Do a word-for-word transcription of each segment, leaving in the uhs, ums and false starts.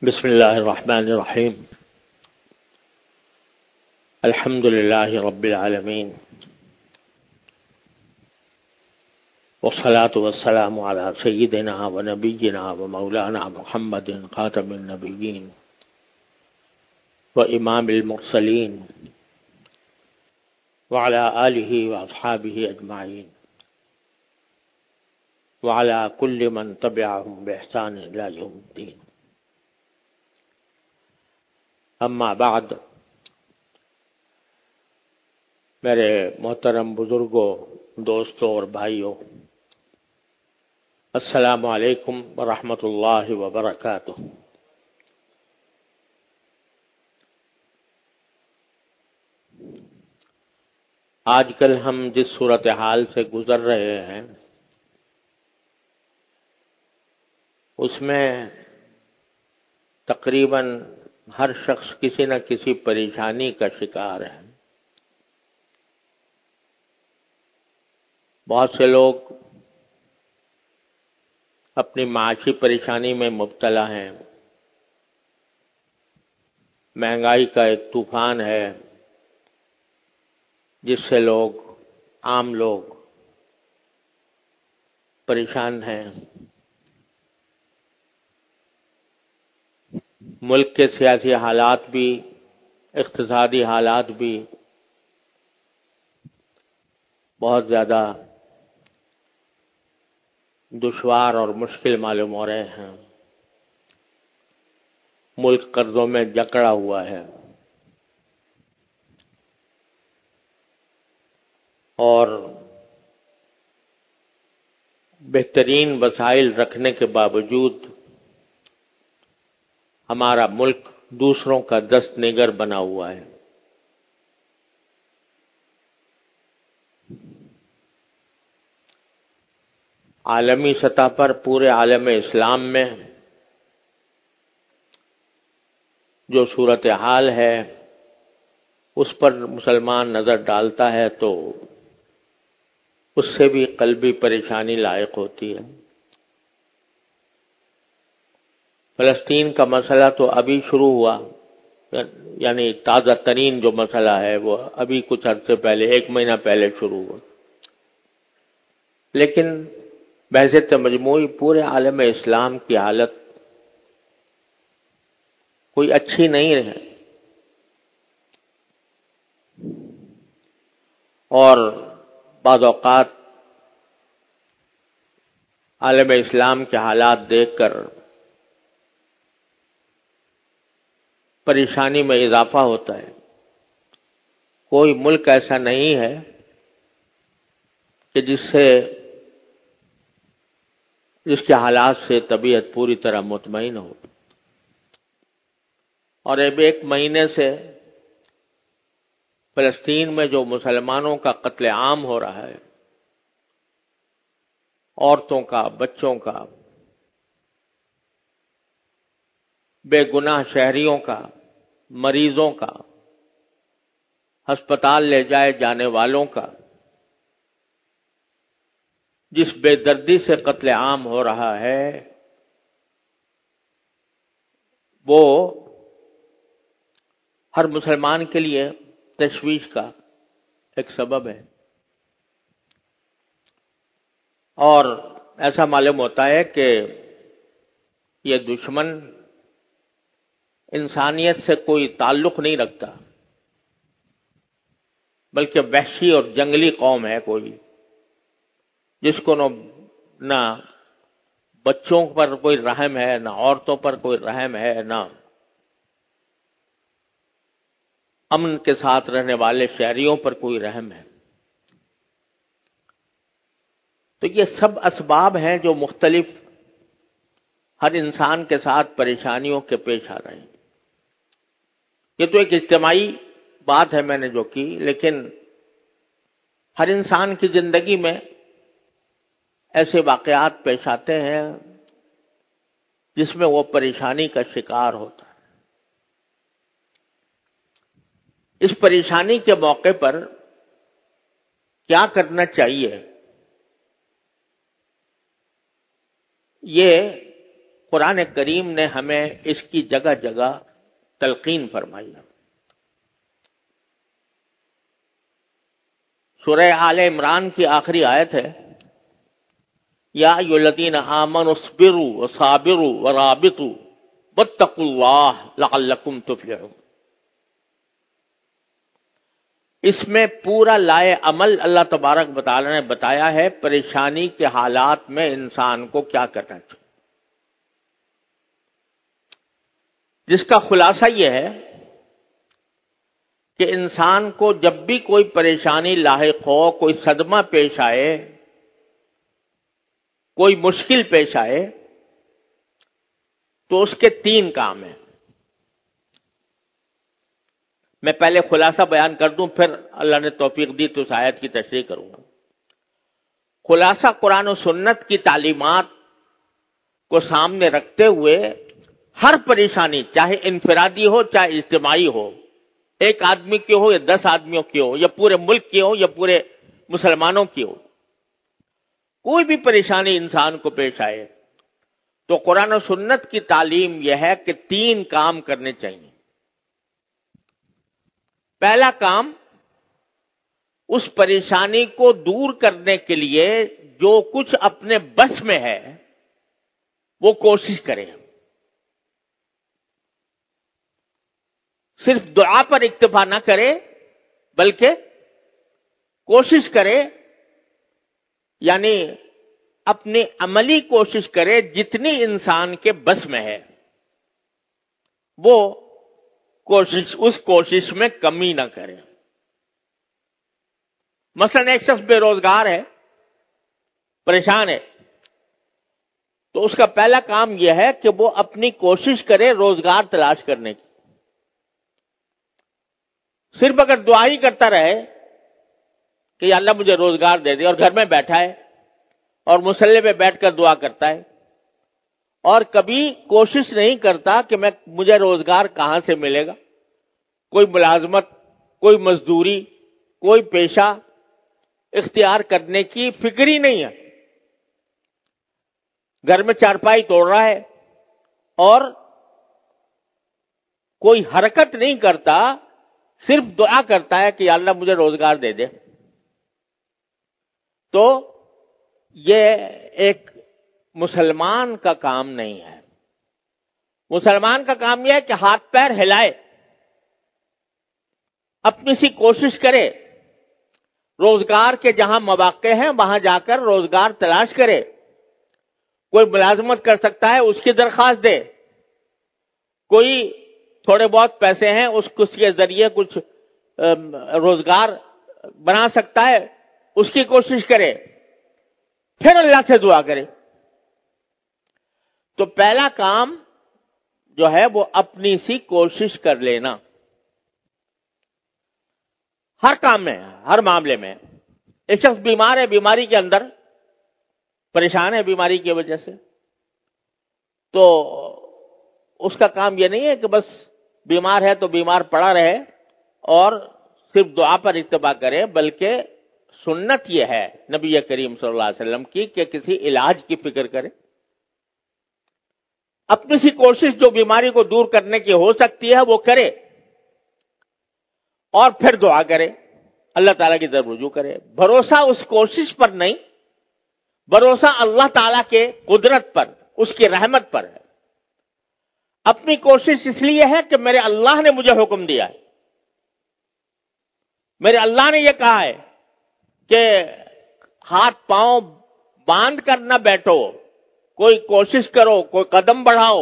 بسم الله الرحمن الرحيم. الحمد لله رب العالمين، والصلاة والسلام على سيدنا ونبينا ومولانا محمد خاتم النبيين وإمام المرسلين وعلى آله وأصحابه أجمعين وعلى كل من تبعهم بإحسان إلى يوم الدين. اما بعد، میرے محترم بزرگوں، دوستوں اور بھائیوں، السلام علیکم ورحمۃ اللہ وبرکاتہ۔ آج کل ہم جس صورتحال سے گزر رہے ہیں اس میں تقریباً ہر شخص کسی نہ کسی پریشانی کا شکار ہے۔ بہت سے لوگ اپنی معاشی پریشانی میں مبتلا ہیں۔ مہنگائی کا ایک طوفان ہے جس سے لوگ عام لوگ پریشان ہیں۔ ملک کے سیاسی حالات بھی، اقتصادی حالات بھی بہت زیادہ دشوار اور مشکل معلوم ہو رہے ہیں۔ ملک قرضوں میں جکڑا ہوا ہے اور بہترین وسائل رکھنے کے باوجود ہمارا ملک دوسروں کا دست نگر بنا ہوا ہے۔ عالمی سطح پر، پورے عالم اسلام میں جو صورتحال ہے اس پر مسلمان نظر ڈالتا ہے تو اس سے بھی قلبی پریشانی لاحق ہوتی ہے۔ فلسطین کا مسئلہ تو ابھی شروع ہوا، یعنی تازہ ترین جو مسئلہ ہے وہ ابھی کچھ عرصے پہلے، ایک مہینہ پہلے شروع ہوا، لیکن بحثیت مجموعی پورے عالم اسلام کی حالت کوئی اچھی نہیں ہے، اور بعض اوقات عالم اسلام کے حالات دیکھ کر پریشانی میں اضافہ ہوتا ہے۔ کوئی ملک ایسا نہیں ہے کہ جس سے جس کے حالات سے طبیعت پوری طرح مطمئن ہو، اور اب ایک مہینے سے فلسطین میں جو مسلمانوں کا قتل عام ہو رہا ہے، عورتوں کا، بچوں کا، بے گناہ شہریوں کا، مریضوں کا، ہسپتال لے جائے جانے والوں کا، جس بے دردی سے قتل عام ہو رہا ہے وہ ہر مسلمان کے لیے تشویش کا ایک سبب ہے، اور ایسا معلوم ہوتا ہے کہ یہ دشمن انسانیت سے کوئی تعلق نہیں رکھتا، بلکہ وحشی اور جنگلی قوم ہے، کوئی جس کو نہ نہ بچوں پر کوئی رحم ہے، نہ عورتوں پر کوئی رحم ہے، نہ امن کے ساتھ رہنے والے شہریوں پر کوئی رحم ہے۔ تو یہ سب اسباب ہیں جو مختلف ہر انسان کے ساتھ پریشانیوں کے پیش آ رہے ہیں۔ یہ تو ایک اجتماعی بات ہے میں نے جو کی، لیکن ہر انسان کی زندگی میں ایسے واقعات پیش آتے ہیں جس میں وہ پریشانی کا شکار ہوتا ہے۔ اس پریشانی کے موقع پر کیا کرنا چاہیے، یہ قرآن کریم نے ہمیں اس کی جگہ جگہ تلقین فرمائی. سورہ آل عمران کی آخری آیت ہے یا ایھا الذین آمنوا اصبروا وصابروا ورابطوا واتقوا اللہ لعلکم تفلحون. اس میں پورا لائے عمل اللہ تبارک و تعالی نے بتایا ہے پریشانی کے حالات میں انسان کو کیا کرنا چاہیے، جس کا خلاصہ یہ ہے کہ انسان کو جب بھی کوئی پریشانی لاحق ہو، کوئی صدمہ پیش آئے، کوئی مشکل پیش آئے، تو اس کے تین کام ہیں. میں پہلے خلاصہ بیان کر دوں، پھر اللہ نے توفیق دی تو اس آیت کی تشریح کروں گا. خلاصہ قرآن و سنت کی تعلیمات کو سامنے رکھتے ہوئے ہر پریشانی، چاہے انفرادی ہو چاہے اجتماعی ہو، ایک آدمی کی ہو یا دس آدمیوں کی ہو یا پورے ملک کی ہو یا پورے مسلمانوں کی ہو، کوئی بھی پریشانی انسان کو پیش آئے تو قرآن و سنت کی تعلیم یہ ہے کہ تین کام کرنے چاہیے. پہلا کام، اس پریشانی کو دور کرنے کے لیے جو کچھ اپنے بس میں ہے وہ کوشش کرے. صرف دعا پر اکتفا نہ کرے بلکہ کوشش کرے، یعنی اپنی عملی کوشش کرے جتنی انسان کے بس میں ہے، وہ کوشش اس کوشش میں کمی نہ کرے. مثلا ایک شخص بے روزگار ہے، پریشان ہے، تو اس کا پہلا کام یہ ہے کہ وہ اپنی کوشش کرے روزگار تلاش کرنے کی. صرف اگر دعا ہی کرتا رہے کہ یا اللہ مجھے روزگار دے دے، اور گھر میں بیٹھا ہے اور مصلی پہ بیٹھ کر دعا کرتا ہے اور کبھی کوشش نہیں کرتا کہ میں مجھے روزگار کہاں سے ملے گا، کوئی ملازمت، کوئی مزدوری، کوئی پیشہ اختیار کرنے کی فکر ہی نہیں ہے، گھر میں چارپائی توڑ رہا ہے اور کوئی حرکت نہیں کرتا، صرف دعا کرتا ہے کہ یا اللہ مجھے روزگار دے دے، تو یہ ایک مسلمان کا کام نہیں ہے. مسلمان کا کام یہ ہے کہ ہاتھ پیر ہلائے، اپنی سی کوشش کرے، روزگار کے جہاں مواقع ہیں وہاں جا کر روزگار تلاش کرے. کوئی ملازمت کر سکتا ہے اس کی درخواست دے، کوئی تھوڑے بہت پیسے ہیں اس کے ذریعے کچھ روزگار بنا سکتا ہے اس کی کوشش کرے، پھر اللہ سے دعا کرے. تو پہلا کام جو ہے وہ اپنی سی کوشش کر لینا، ہر کام میں، ہر معاملے میں. ایک شخص بیمار ہے، بیماری کے اندر پریشان ہے بیماری کی وجہ سے، تو اس کا کام یہ نہیں ہے کہ بس بیمار ہے تو بیمار پڑا رہے اور صرف دعا پر اکتفا کرے، بلکہ سنت یہ ہے نبی کریم صلی اللہ علیہ وسلم کی کہ کسی علاج کی فکر کرے. اپنی سی کوشش جو بیماری کو دور کرنے کی ہو سکتی ہے وہ کرے اور پھر دعا کرے، اللہ تعالیٰ کی طرف رجوع کرے. بھروسہ اس کوشش پر نہیں، بھروسہ اللہ تعالیٰ کے قدرت پر، اس کی رحمت پر ہے. اپنی کوشش اس لیے ہے کہ میرے اللہ نے مجھے حکم دیا ہے، میرے اللہ نے یہ کہا ہے کہ ہاتھ پاؤں باندھ کر نہ بیٹھو، کوئی کوشش کرو، کوئی قدم بڑھاؤ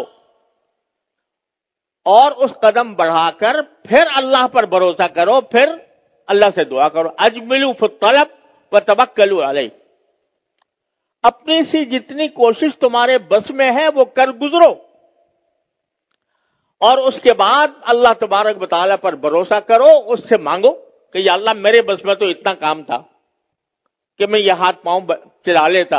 اور اس قدم بڑھا کر پھر اللہ پر بھروسہ کرو، پھر اللہ سے دعا کرو. اجملوا فی الطلب وتوکلوا علیہ. اپنی سی جتنی کوشش تمہارے بس میں ہے وہ کر گزرو اور اس کے بعد اللہ تبارک و تعالیٰ پر بھروسہ کرو، اس سے مانگو کہ یا اللہ میرے بس میں تو اتنا کام تھا کہ میں یہ ہاتھ پاؤں چلا لیتا،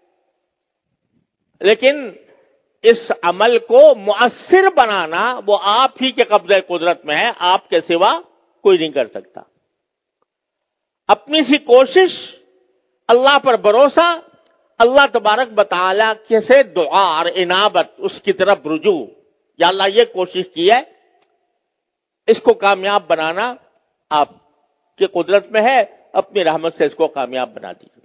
لیکن اس عمل کو مؤثر بنانا وہ آپ ہی کے قبضہ قدرت میں ہے، آپ کے سوا کوئی نہیں کر سکتا. اپنی سی کوشش، اللہ پر بھروسہ، اللہ تبارک بتعالیٰ کے سے دعا اور انابت، اس کی طرف رجوع، یا اللہ یہ کوشش کی ہے، اس کو کامیاب بنانا آپ کی قدرت میں ہے، اپنی رحمت سے اس کو کامیاب بنا دیجیے۔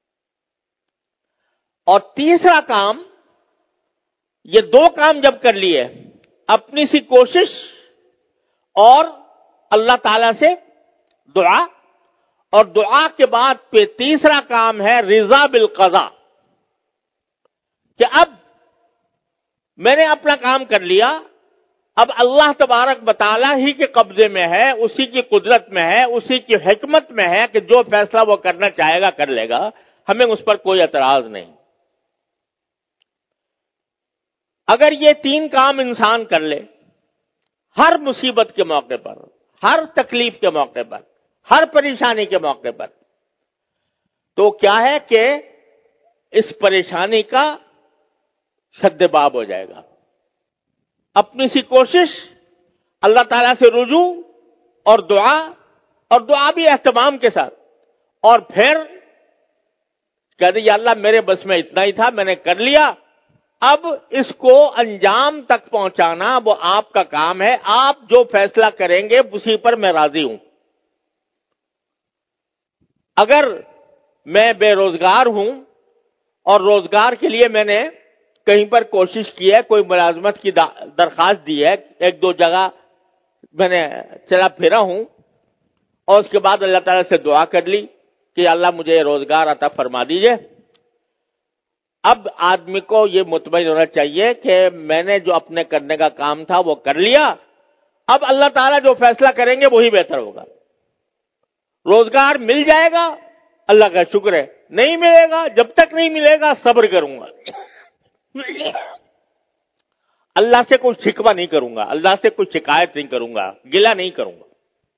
اور تیسرا کام، یہ دو کام جب کر لیے، اپنی سی کوشش اور اللہ تعالی سے دعا، اور دعا کے بعد پہ تیسرا کام ہے رضا بالقضاء، کہ اب میں نے اپنا کام کر لیا، اب اللہ تبارک بتعالیٰ ہی کے قبضے میں ہے، اسی کی قدرت میں ہے، اسی کی حکمت میں ہے کہ جو فیصلہ وہ کرنا چاہے گا کر لے گا، ہمیں اس پر کوئی اعتراض نہیں۔ اگر یہ تین کام انسان کر لے، ہر مصیبت کے موقع پر، ہر تکلیف کے موقع پر، ہر پریشانی کے موقع پر، تو کیا ہے کہ اس پریشانی کا سد باب ہو جائے گا۔ اپنی سی کوشش، اللہ تعالیٰ سے رجوع اور دعا، اور دعا بھی اہتمام کے ساتھ، اور پھر کہہ دیں یا اللہ میرے بس میں اتنا ہی تھا، میں نے کر لیا، اب اس کو انجام تک پہنچانا وہ آپ کا کام ہے، آپ جو فیصلہ کریں گے اسی پر میں راضی ہوں۔ اگر میں بے روزگار ہوں اور روزگار کے لیے میں نے کہیں پر کوشش کی ہے، کوئی ملازمت کی درخواست دی ہے، ایک دو جگہ میں نے چلا پھرا ہوں، اور اس کے بعد اللہ تعالیٰ سے دعا کر لی کہ اللہ مجھے روزگار عطا فرما دیجئے، اب آدمی کو یہ مطمئن ہونا چاہیے کہ میں نے جو اپنے کرنے کا کام تھا وہ کر لیا، اب اللہ تعالیٰ جو فیصلہ کریں گے وہی بہتر ہوگا۔ روزگار مل جائے گا، اللہ کا شکر ہے، نہیں ملے گا، جب تک نہیں ملے گا صبر کروں گا، اللہ سے کوئی شکوہ نہیں کروں گا، اللہ سے کوئی شکایت نہیں کروں گا، گلہ نہیں کروں گا۔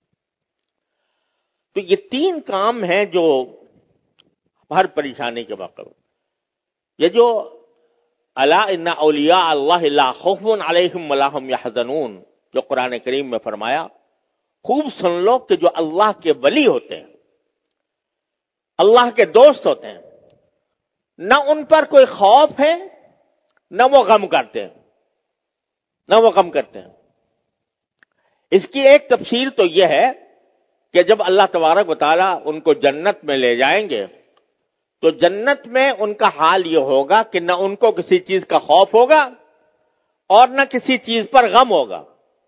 تو یہ تین کام ہیں جو ہر پریشانی کے موقع پر، یہ جو الا ان اولیاء اللہ لا خوف علیہم ولا هم یحزنون جو قرآن کریم میں فرمایا، خوب سن لو کہ جو اللہ کے ولی ہوتے ہیں، اللہ کے دوست ہوتے ہیں، نہ ان پر کوئی خوف ہے، نہ وہ غم کرتے ہیں، نہ وہ غم کرتے ہیں۔ اس کی ایک تفسیر تو یہ ہے کہ جب اللہ تبارک و تعالیٰ ان کو جنت میں لے جائیں گے تو جنت میں ان کا حال یہ ہوگا کہ نہ ان کو کسی چیز کا خوف ہوگا اور نہ کسی چیز پر غم ہوگا۔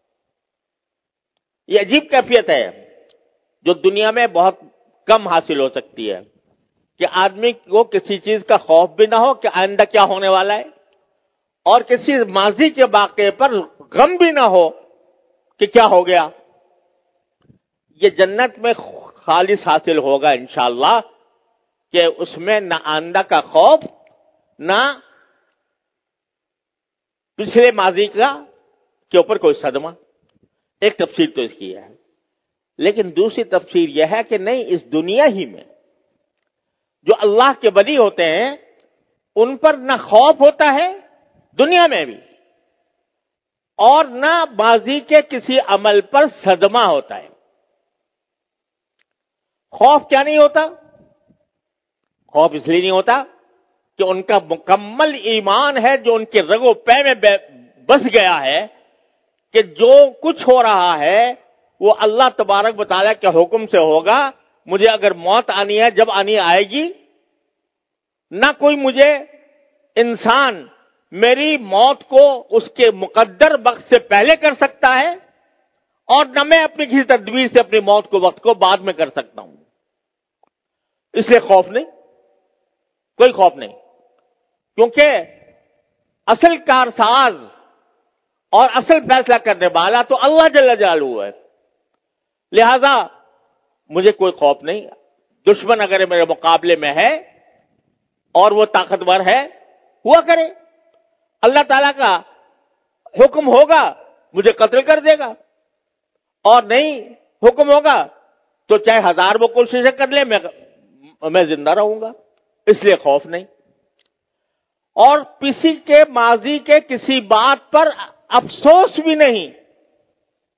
یہ عجیب کیفیت ہے جو دنیا میں بہت کم حاصل ہو سکتی ہے، کہ آدمی کو کسی چیز کا خوف بھی نہ ہو کہ آئندہ کیا ہونے والا ہے، اور کسی ماضی کے واقعے پر غم بھی نہ ہو کہ کیا ہو گیا۔ یہ جنت میں خالص حاصل ہوگا انشاءاللہ، کہ اس میں نہ آئندہ کا خوف، نہ پچھلے ماضی کا کے اوپر کوئی صدمہ۔ ایک تفسیر تو اس کی ہے، لیکن دوسری تفسیر یہ ہے کہ نہیں، اس دنیا ہی میں جو اللہ کے ولی ہوتے ہیں ان پر نہ خوف ہوتا ہے دنیا میں بھی، اور نہ ماضی کے کسی عمل پر صدمہ ہوتا ہے۔ خوف کیا نہیں ہوتا؟ خوف اس لیے نہیں ہوتا کہ ان کا مکمل ایمان ہے جو ان کے رگ و پے میں بس گیا ہے کہ جو کچھ ہو رہا ہے وہ اللہ تبارک و تعالیٰ کے حکم سے ہوگا، مجھے اگر موت آنی ہے جب آنی آئے گی، نہ کوئی مجھے انسان میری موت کو اس کے مقدر وقت سے پہلے کر سکتا ہے، اور نہ میں اپنی کسی تدبیر سے اپنی موت کو وقت کو بعد میں کر سکتا ہوں۔ اس لیے خوف نہیں، کوئی خوف نہیں، کیونکہ اصل کارساز اور اصل فیصلہ کرنے والا تو اللہ جل جلالہ ہے، لہذا مجھے کوئی خوف نہیں۔ دشمن اگر میرے مقابلے میں ہے اور وہ طاقتور ہے، ہوا کرے، اللہ تعالیٰ کا حکم ہوگا مجھے قتل کر دے گا، اور نہیں حکم ہوگا تو چاہے ہزار وہ کوششیں کر لے، میں میں زندہ رہوں گا، اس لیے خوف نہیں۔ اور کسی کے ماضی کے کسی بات پر افسوس بھی نہیں،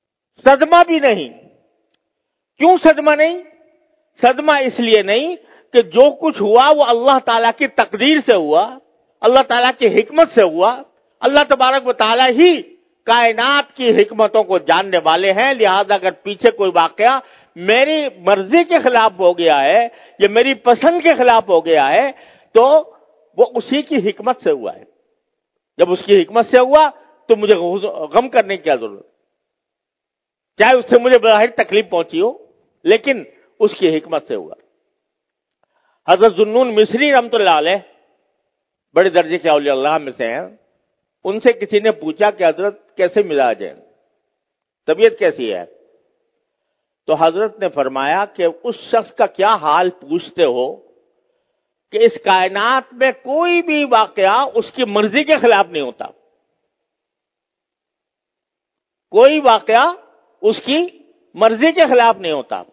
صدمہ بھی نہیں۔ کیوں صدمہ نہیں؟ صدمہ اس لیے نہیں کہ جو کچھ ہوا وہ اللہ تعالیٰ کی تقدیر سے ہوا، اللہ تعالیٰ کی حکمت سے ہوا. اللہ تبارک و تعالیٰ ہی کائنات کی حکمتوں کو جاننے والے ہیں. لہذا اگر پیچھے کوئی واقعہ میری مرضی کے خلاف ہو گیا ہے یا میری پسند کے خلاف ہو گیا ہے تو وہ اسی کی حکمت سے ہوا ہے. جب اس کی حکمت سے ہوا تو مجھے غم کرنے کی کیا ضرورت، چاہے اس سے مجھے بظاہر تکلیف پہنچی ہو لیکن اس کی حکمت سے ہوا. حضرت ذوالنون مصری رحمۃ اللہ علیہ بڑے درجے کے اولیاء اللہ میں سے ہیں. ان سے کسی نے پوچھا کہ حضرت کیسے مزاج ہے، طبیعت کیسی ہے؟ تو حضرت نے فرمایا کہ اس شخص کا کیا حال پوچھتے ہو کہ اس کائنات میں کوئی بھی واقعہ اس کی مرضی کے خلاف نہیں ہوتا، کوئی واقعہ اس کی مرضی کے خلاف نہیں ہوتا.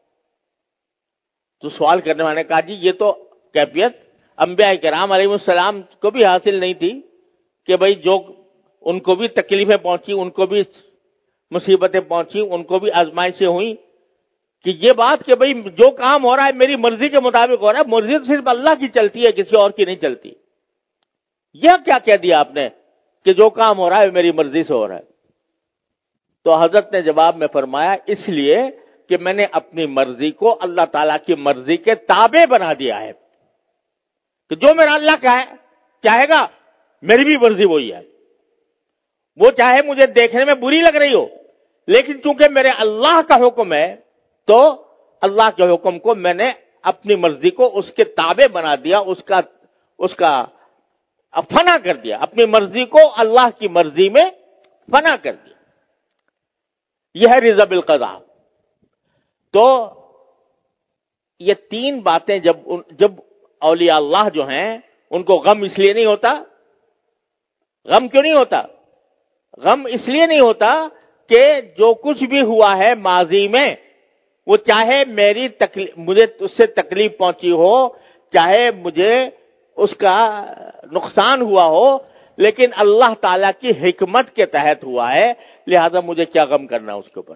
تو سوال کرنے والے نے کہا جی یہ تو کیفیت انبیاء کرام علیہ السلام کو بھی حاصل نہیں تھی کہ بھئی جو ان کو بھی تکلیفیں پہنچی، ان کو بھی مصیبتیں پہنچی، ان کو بھی آزمائشیں ہوئیں، کہ یہ بات کہ بھئی جو کام ہو رہا ہے میری مرضی کے مطابق ہو رہا ہے، مرضی تو صرف اللہ کی چلتی ہے، کسی اور کی نہیں چلتی. یہ کیا کہہ دیا آپ نے کہ جو کام ہو رہا ہے میری مرضی سے ہو رہا ہے؟ تو حضرت نے جواب میں فرمایا اس لیے کہ میں نے اپنی مرضی کو اللہ تعالیٰ کی مرضی کے تابع بنا دیا ہے، کہ جو میرا اللہ کہے چاہے گا میری بھی مرضی وہی ہے. وہ چاہے مجھے دیکھنے میں بری لگ رہی ہو لیکن چونکہ میرے اللہ کا حکم ہے تو اللہ کے حکم کو میں نے اپنی مرضی کو اس کے تابع بنا دیا، اس کا اس کا فنا کر دیا، اپنی مرضی کو اللہ کی مرضی میں فنا کر دیا. یہ ہے رضا بالقضاء. تو یہ تین باتیں جب جب اولیاء اللہ جو ہیں ان کو غم اس لیے نہیں ہوتا. غم کیوں نہیں ہوتا؟ غم اس لیے نہیں ہوتا کہ جو کچھ بھی ہوا ہے ماضی میں وہ چاہے میری تکلیف مجھے اس سے تکلیف پہنچی ہو، چاہے مجھے اس کا نقصان ہوا ہو، لیکن اللہ تعالی کی حکمت کے تحت ہوا ہے، لہذا مجھے کیا غم کرنا اس کے اوپر.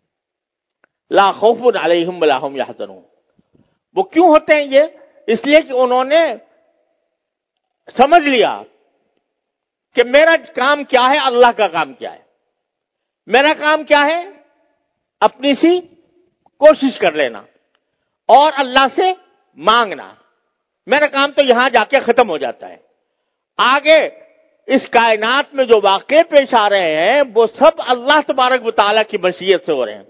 لا خوف علیہم ولا هم یحزنون. وہ کیوں ہوتے ہیں یہ؟ اس لیے کہ انہوں نے سمجھ لیا کہ میرا کام کیا ہے، اللہ کا کام کیا ہے. میرا کام کیا ہے؟ اپنی سی کوشش کر لینا اور اللہ سے مانگنا. میرا کام تو یہاں جا کے ختم ہو جاتا ہے. آگے اس کائنات میں جو واقعے پیش آ رہے ہیں وہ سب اللہ تبارک و تعالیٰ کی مشیت سے ہو رہے ہیں،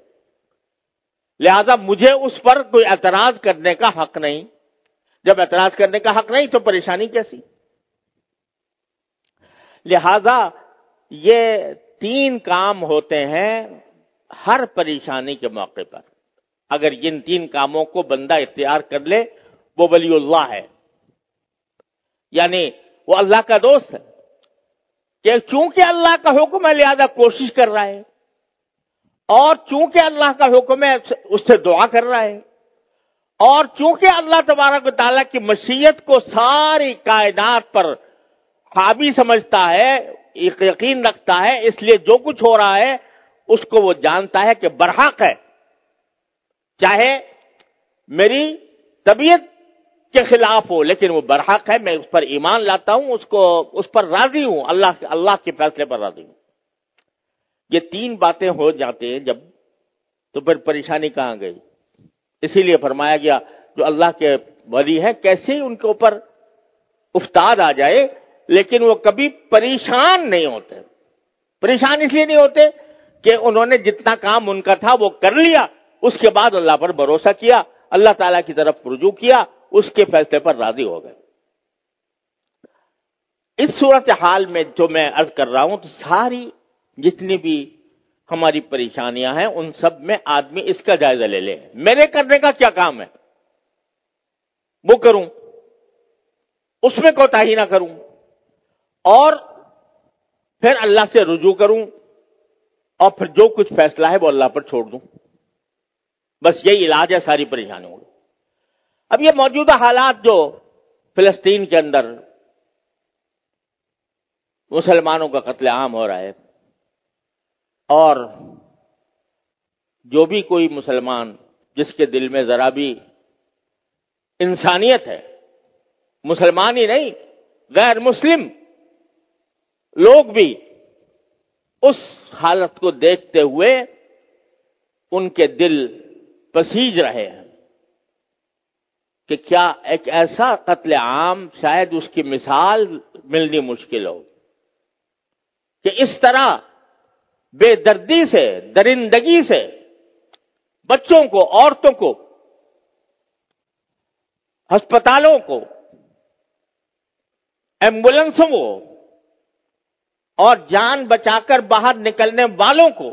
لہذا مجھے اس پر کوئی اعتراض کرنے کا حق نہیں. جب اعتراض کرنے کا حق نہیں تو پریشانی کیسی؟ لہذا یہ تین کام ہوتے ہیں ہر پریشانی کے موقع پر. اگر ان تین کاموں کو بندہ اختیار کر لے وہ ولی اللہ ہے، یعنی وہ اللہ کا دوست ہے کہ چونکہ اللہ کا حکم ہے لہذا کوشش کر رہا ہے، اور چونکہ اللہ کا حکم ہے اس سے دعا کر رہا ہے، اور چونکہ اللہ تبارک و تعالیٰ کی مشیت کو ساری کائنات پر حاوی سمجھتا ہے، یقین رکھتا ہے، اس لیے جو کچھ ہو رہا ہے اس کو وہ جانتا ہے کہ برحق ہے، چاہے میری طبیعت کے خلاف ہو لیکن وہ برحق ہے، میں اس پر ایمان لاتا ہوں، اس کو اس پر راضی ہوں، اللہ اللہ کے فیصلے پر راضی ہوں. یہ تین باتیں ہو جاتے ہیں جب تو پھر پریشانی کہاں گئی؟ اسی لیے فرمایا گیا جو اللہ کے ولی ہیں کیسے ان کے اوپر افتاد آ جائے لیکن وہ کبھی پریشان نہیں ہوتے. پریشان اس لیے نہیں ہوتے کہ انہوں نے جتنا کام ان کا تھا وہ کر لیا، اس کے بعد اللہ پر بھروسہ کیا، اللہ تعالیٰ کی طرف رجوع کیا، اس کے فیصلے پر راضی ہو گئے. اس صورتحال میں جو میں عرض کر رہا ہوں تو ساری جتنی بھی ہماری پریشانیاں ہیں ان سب میں آدمی اس کا جائزہ لے لے. میرے کرنے کا کیا کام ہے وہ کروں، اس میں کوتاہی نہ کروں، اور پھر اللہ سے رجوع کروں، اور پھر جو کچھ فیصلہ ہے وہ اللہ پر چھوڑ دوں. بس یہی علاج ہے ساری پریشانیوں کا. اب یہ موجودہ حالات جو فلسطین کے اندر مسلمانوں کا قتل عام ہو رہا ہے، اور جو بھی کوئی مسلمان جس کے دل میں ذرا بھی انسانیت ہے. مسلمان ہی نہیں، غیر مسلم لوگ بھی اس حالت کو دیکھتے ہوئے ان کے دل پسیج رہے ہیں کہ کیا ایک ایسا قتل عام شاید اس کی مثال ملنی مشکل ہو کہ اس طرح بے دردی سے، درندگی سے بچوں کو، عورتوں کو، ہسپتالوں کو، ایمبولینسوں کو اور جان بچا کر باہر نکلنے والوں کو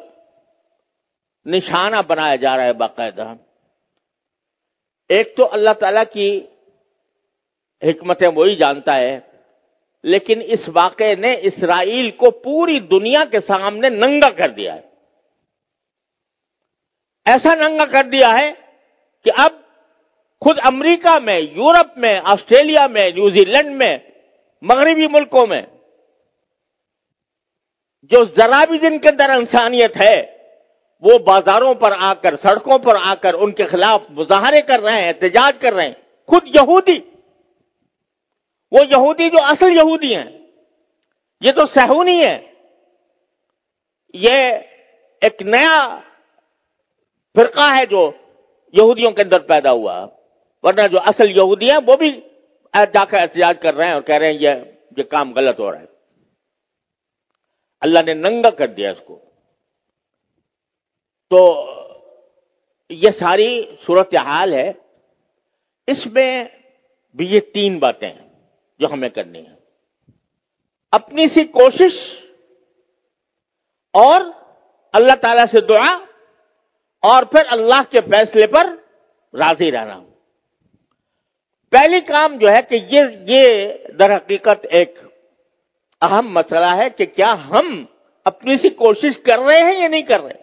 نشانہ بنایا جا رہا ہے باقاعدہ. ایک تو اللہ تعالی کی حکمتیں وہی جانتا ہے، لیکن اس واقعے نے اسرائیل کو پوری دنیا کے سامنے ننگا کر دیا ہے. ایسا ننگا کر دیا ہے کہ اب خود امریکہ میں، یورپ میں، آسٹریلیا میں، نیوزی لینڈ میں، مغربی ملکوں میں جو ذرا بھی جن کے اندر انسانیت ہے وہ بازاروں پر آ کر، سڑکوں پر آ کر ان کے خلاف مظاہرے کر رہے ہیں، احتجاج کر رہے ہیں. خود یہودی، وہ یہودی جو اصل یہودی ہیں، یہ تو صہیونی ہے. یہ ایک نیا فرقہ ہے جو یہودیوں کے اندر پیدا ہوا، ورنہ جو اصل یہودی ہیں وہ بھی جا کر احتجاج کر رہے ہیں اور کہہ رہے ہیں یہ یہ کام غلط ہو رہا ہے. اللہ نے ننگا کر دیا اس کو. تو یہ ساری صورتحال ہے. اس میں بھی یہ تین باتیں ہیں جو ہمیں کرنی ہیں: اپنی سی کوشش اور اللہ تعالی سے دعا اور پھر اللہ کے فیصلے پر راضی رہنا. پہلی کام جو ہے کہ یہ یہ در حقیقت ایک اہم مسئلہ ہے کہ کیا ہم اپنی سی کوشش کر رہے ہیں یا نہیں کر رہے.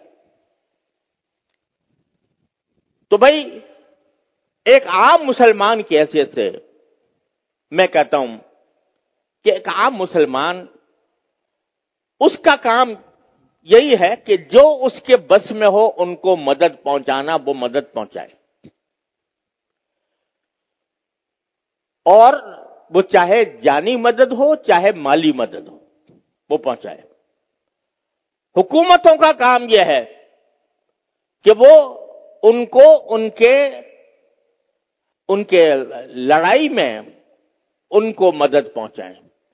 تو بھائی ایک عام مسلمان کی حیثیت سے میں کہتا ہوں کہ ایک عام مسلمان، اس کا کام یہی ہے کہ جو اس کے بس میں ہو ان کو مدد پہنچانا، وہ مدد پہنچائے. اور وہ چاہے جانی مدد ہو چاہے مالی مدد ہو، وہ پہنچائے. حکومتوں کا کام یہ ہے کہ وہ ان کو ان کے ان کے لڑائی میں ان کو مدد پہنچائیں.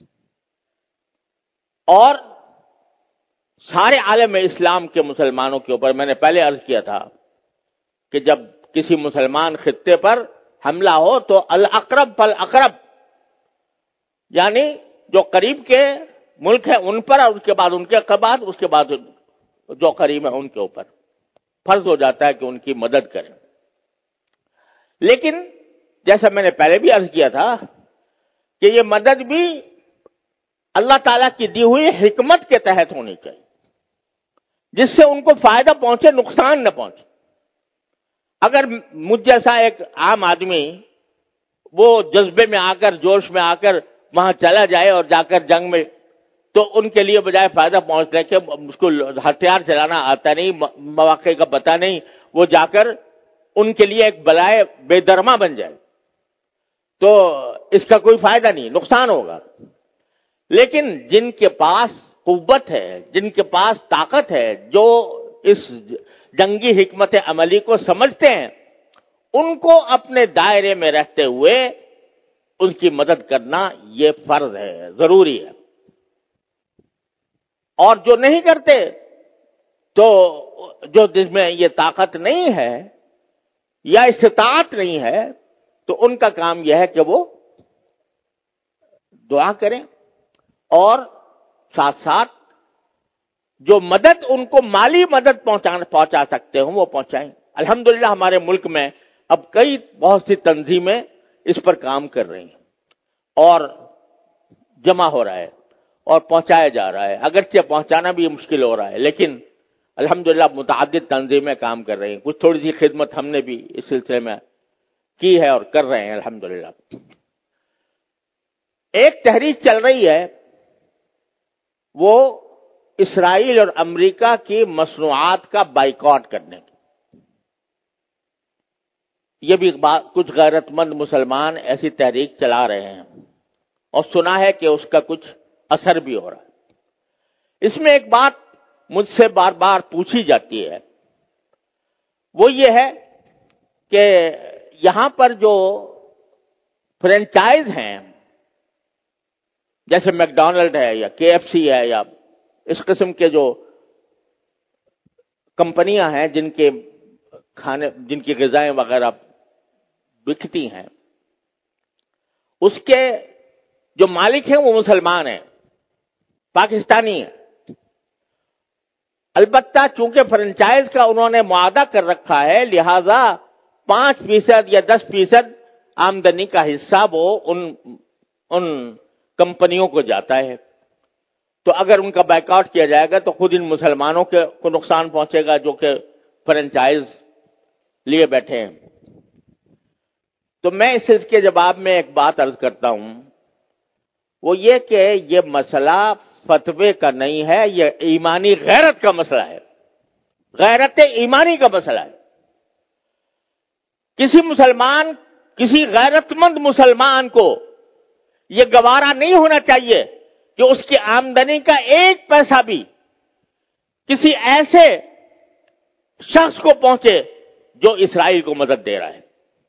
اور سارے عالم اسلام کے مسلمانوں کے اوپر میں نے پہلے عرض کیا تھا کہ جب کسی مسلمان خطے پر حملہ ہو تو الاقرب فالاقرب، یعنی جو قریب کے ملک ہیں ان پر، اور اس کے بعد ان کے بعد اس کے بعد جو قریب ہیں ان کے اوپر فرض ہو جاتا ہے کہ ان کی مدد کریں. لیکن جیسا میں نے پہلے بھی عرض کیا تھا کہ یہ مدد بھی اللہ تعالیٰ کی دی ہوئی حکمت کے تحت ہونی چاہیے، جس سے ان کو فائدہ پہنچے، نقصان نہ پہنچے. اگر مجھ جیسا ایک عام آدمی وہ جذبے میں آ کر، جوش میں آ کر وہاں چلا جائے اور جا کر جنگ میں، تو ان کے لیے بجائے فائدہ پہنچنے کے اس کو ہتھیار چلانا آتا نہیں، مواقع کا پتہ نہیں، وہ جا کر ان کے لیے ایک بلائے بے درما بن جائے تو اس کا کوئی فائدہ نہیں، نقصان ہوگا. لیکن جن کے پاس قوت ہے، جن کے پاس طاقت ہے، جو اس جنگی حکمت عملی کو سمجھتے ہیں، ان کو اپنے دائرے میں رہتے ہوئے ان کی مدد کرنا یہ فرض ہے، ضروری ہے. اور جو نہیں کرتے، تو جو جس میں یہ طاقت نہیں ہے یا استطاعت نہیں ہے، تو ان کا کام یہ ہے کہ وہ دعا کریں اور ساتھ ساتھ جو مدد ان کو مالی مدد پہنچانا پہنچا سکتے ہوں وہ پہنچائیں. الحمدللہ ہمارے ملک میں اب کئی بہت سی تنظیمیں اس پر کام کر رہی ہیں اور جمع ہو رہا ہے اور پہنچایا جا رہا ہے. اگرچہ پہنچانا بھی مشکل ہو رہا ہے، لیکن الحمدللہ متعدد تنظیمیں کام کر رہی ہیں. کچھ تھوڑی سی خدمت ہم نے بھی اس سلسلے میں کی ہے اور کر رہے ہیں الحمدللہ. ایک تحریک چل رہی ہے، وہ اسرائیل اور امریکہ کی مصنوعات کا بائیکاٹ کرنے کی. یہ بھی کچھ غیرت مند مسلمان ایسی تحریک چلا رہے ہیں اور سنا ہے کہ اس کا کچھ اثر بھی ہو رہا ہے۔ اس میں ایک بات مجھ سے بار بار پوچھی جاتی ہے، وہ یہ ہے کہ یہاں پر جو فرینچائز ہیں جیسے میک ڈونلڈ ہے یا کے ایف سی ہے یا اس قسم کے جو کمپنیاں ہیں جن کے کھانے جن کی غذائیں وغیرہ بکتی ہیں، اس کے جو مالک ہیں وہ مسلمان ہیں، پاکستانی ہیں۔ البتہ چونکہ فرنچائز کا انہوں نے معاہدہ کر رکھا ہے، لہذا پانچ فیصد یا دس فیصد آمدنی کا حصہ وہ ان ان کمپنیوں کو جاتا ہے۔ تو اگر ان کا بائیک آؤٹ کیا جائے گا تو خود ان مسلمانوں کے کو نقصان پہنچے گا جو کہ فرنچائز لیے بیٹھے ہیں۔ تو میں اس کے جواب میں ایک بات عرض کرتا ہوں، وہ یہ کہ یہ مسئلہ فتوے کا نہیں ہے، یہ ایمانی غیرت کا مسئلہ ہے، غیرت ایمانی کا مسئلہ ہے۔ کسی مسلمان کسی غیرت مند مسلمان کو یہ گوارا نہیں ہونا چاہیے کہ اس کی آمدنی کا ایک پیسہ بھی کسی ایسے شخص کو پہنچے جو اسرائیل کو مدد دے رہا ہے۔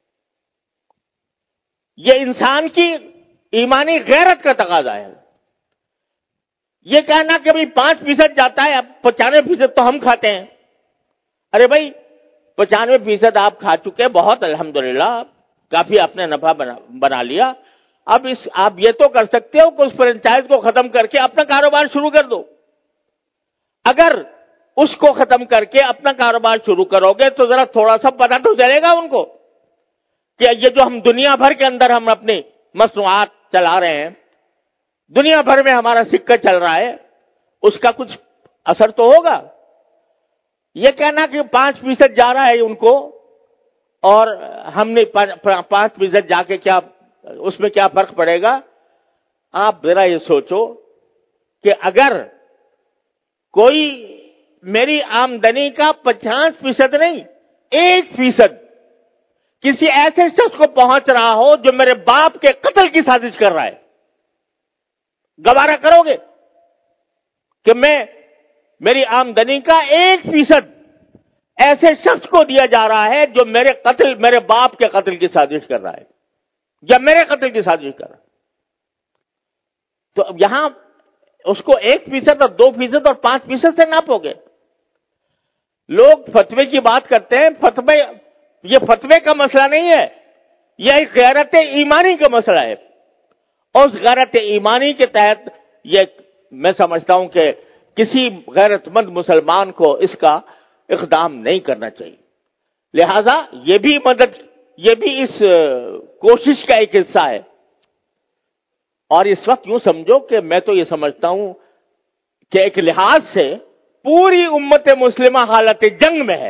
یہ انسان کی ایمانی غیرت کا تقاضا ہے۔ یہ کہنا کہ بھئی پانچ فیصد جاتا ہے، اب پچانوے فیصد تو ہم کھاتے ہیں۔ ارے بھائی پچانوے فیصد آپ کھا چکے، بہت الحمدللہ، کافی آپ نے نفع بنا, بنا لیا۔ اب اس آپ یہ تو کر سکتے ہو کہ اس فرنچائز کو ختم کر کے اپنا کاروبار شروع کر دو۔ اگر اس کو ختم کر کے اپنا کاروبار شروع کرو گے تو ذرا تھوڑا سا پتہ تو چلے گا ان کو کہ یہ جو ہم دنیا بھر کے اندر ہم اپنی مصنوعات چلا رہے ہیں، دنیا بھر میں ہمارا سکہ چل رہا ہے، اس کا کچھ اثر تو ہوگا۔ یہ کہنا کہ پانچ فیصد جا رہا ہے ان کو اور ہم نے پانچ فیصد جا کے کیا اس میں کیا فرق پڑے گا؟ آپ ذرا یہ سوچو کہ اگر کوئی میری آمدنی کا پچاس فیصد نہیں ایک فیصد کسی ایسے شخص کو پہنچ رہا ہو جو میرے باپ کے قتل کی سازش کر رہا ہے، گوارا کرو گے کہ میں میری آمدنی کا ایک فیصد ایسے شخص کو دیا جا رہا ہے جو میرے قتل میرے باپ کے قتل کی سازش کر رہا ہے یا میرے قتل کی سازش کر رہا ہے؟ تو اب یہاں اس کو ایک فیصد اور دو فیصد اور پانچ فیصد سے ناپو گے۔ لوگ فتوے کی بات کرتے ہیں، فتوے یہ فتوے کا مسئلہ نہیں ہے، یہ ایک غیرت ایمانی کا مسئلہ ہے، اور اس غیرت ایمانی کے تحت یہ میں سمجھتا ہوں کہ کسی غیرت مند مسلمان کو اس کا اقدام نہیں کرنا چاہیے۔ لہذا یہ بھی مدد یہ بھی اس کوشش کا ایک حصہ ہے۔ اور اس وقت یوں سمجھو کہ میں تو یہ سمجھتا ہوں کہ ایک لحاظ سے پوری امت مسلمہ حالت جنگ میں ہے،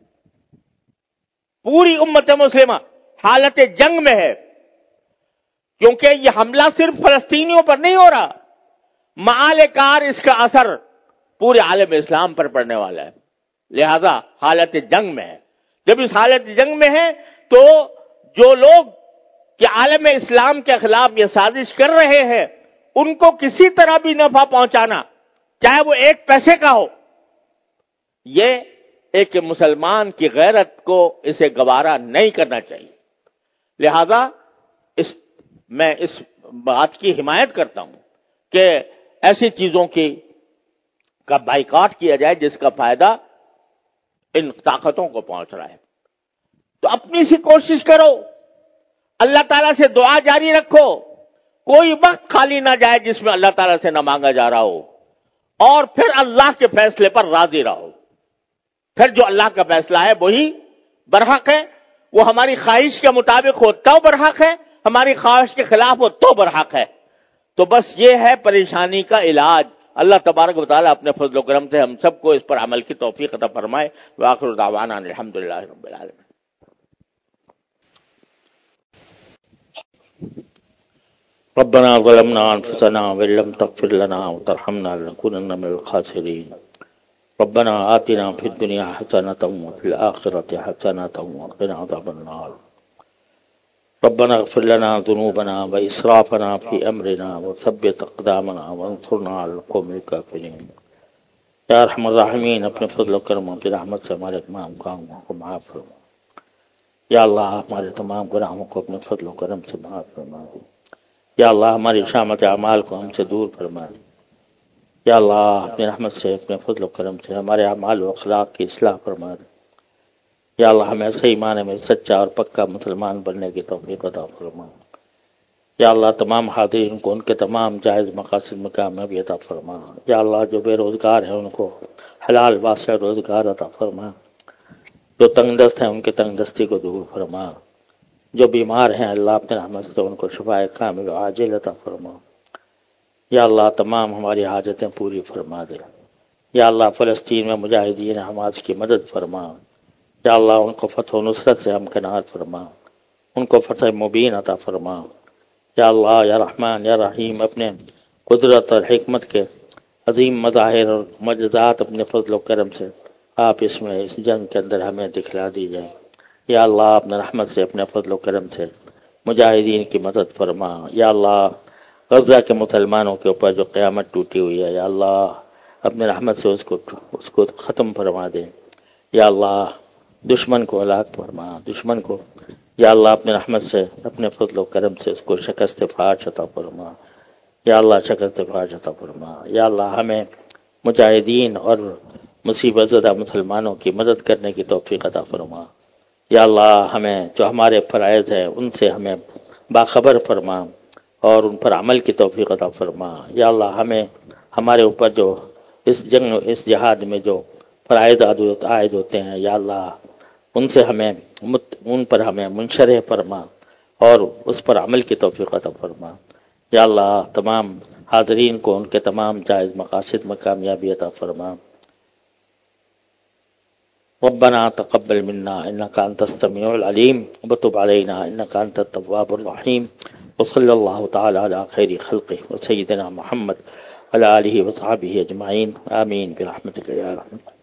پوری امت مسلمہ حالت جنگ میں ہے، کیونکہ یہ حملہ صرف فلسطینیوں پر نہیں ہو رہا، معال کار اس کا اثر پورے عالم اسلام پر پڑنے والا ہے۔ لہذا حالت جنگ میں ہے۔ جب اس حالت جنگ میں ہے تو جو لوگ کہ عالم اسلام کے خلاف یہ سازش کر رہے ہیں ان کو کسی طرح بھی نفع پہنچانا، چاہے وہ ایک پیسے کا ہو، یہ ایک مسلمان کی غیرت کو اسے گوارا نہیں کرنا چاہیے۔ لہذا اس میں اس بات کی حمایت کرتا ہوں کہ ایسی چیزوں کی کا بائیکاٹ کیا جائے جس کا فائدہ ان طاقتوں کو پہنچ رہا ہے۔ تو اپنی سی کوشش کرو، اللہ تعالیٰ سے دعا جاری رکھو، کوئی وقت خالی نہ جائے جس میں اللہ تعالیٰ سے نہ مانگا جا رہا ہو، اور پھر اللہ کے فیصلے پر راضی رہو۔ پھر جو اللہ کا فیصلہ ہے وہی برحق ہے، وہ ہماری خواہش کے مطابق ہو تو برحق ہے، ہماری خواہش کے خلاف ہو تو برحق ہے۔ تو بس یہ ہے پریشانی کا علاج۔ اللہ تبارک و تعالیٰ اپنے فضل و کرم سے ہم سب کو اس پر عمل کی توفیق عطا فرمائے۔ وآخر دعوانا الحمدللہ رب العالمین۔ ربنا ظلمنا انفسنا وان لم تغفر لنا وترحمنا لنكونن من الخاسرين ربنا آتنا في الدنيا حسنة وفي الآخرة حسنة وقنا عذاب النار ربنا اغفر لنا ذنوبنا وإسرافنا في أمرنا وثبت أقدامنا وانصرنا على القوم الكافرين۔ یا ارحم الراحمین، اپنے فضل و کرم و رحمت سے ہمارے تمام گناہوں کو معاف فرما۔ یا اللہ ہمارے تمام گناہوں کو اپنے فضل و کرم سے معاف فرما دے۔ یا اللہ ہماری شامت اعمال کو ہم سے دور فرما دے۔ یا اللہ اپنے رحمت سے، اپنے فضل و کرم سے ہمارے اعمال و اخلاق کی اصلاح فرما دے۔ یا اللہ ہمیں صحیح معنی میں سچا اور پکا مسلمان بننے کی توفیق عطا فرما۔ یا اللہ تمام حاضرین کو ان کے تمام جائز مقاصد میں کامیابی عطا فرما۔ یا اللہ جو بے روزگار ہیں ان کو حلال واسع روزگار عطا فرما۔ جو تنگ دست ہیں ان کے تنگ دستی کو دور فرما۔ جو بیمار ہیں اللہ اپنے رحمت سے ان کو شفائے کامل و عاجل عطا فرما۔ یا اللہ تمام ہماری حاجتیں پوری فرما دے۔ یا اللہ فلسطین میں مجاہدین حماس کی مدد فرما۔ یا اللہ ان کو فتح و نصرت سے امکنار فرما، ان کو فتح مبین عطا فرما۔ یا اللہ یا رحمان یا رحیم، اپنے قدرت اور حکمت کے عظیم مظاہر اور معجزات اپنے فضل و کرم سے آپ اس میں اس جنگ کے اندر ہمیں دکھلا دیجیے۔ یا اللہ اپنے رحمت سے، اپنے فضل و کرم سے مجاہدین کی مدد فرما۔ یا اللہ غزہ کے مسلمانوں کے اوپر جو قیامت ٹوٹی ہوئی ہے، یا اللہ اپنے رحمت سے اس کو اس کو ختم فرما دے۔ یا اللہ دشمن کو ہلاک فرما، دشمن کو یا اللہ اپنے رحمت سے، اپنے فضل و کرم سے اس کو شکست فاش عطا فرما۔ یا اللہ شکست فاش عطا فرما۔ یا اللہ ہمیں مجاہدین اور مصیبت زدہ مسلمانوں کی مدد کرنے کی توفیق عطا فرما۔ یا اللہ ہمیں جو ہمارے فرائض ہیں ان سے ہمیں باخبر فرما اور ان پر عمل کی توفیق عطا فرما۔ یا اللہ ہمیں ہمارے اوپر جو اس جنگ اس جہاد میں جو فرائض عائد ہوتے ہیں، یا اللہ ان سے ہمیں ان پر ہمیں منشرح فرما اور اس پر عمل کی توفیق عطا فرما۔ یا اللہ تمام حاضرین کو ان کے تمام جائز مقاصد میں کامیابی عطا فرما۔ ربنا تقبل منا انك انت السميع العليم وتب علينا انك انت التواب الرحيم، وصلى الله تعالى على خير خلقه وسيدنا محمد وعلى آله وصحبه اجمعين، آمين برحمتك يا رحمن۔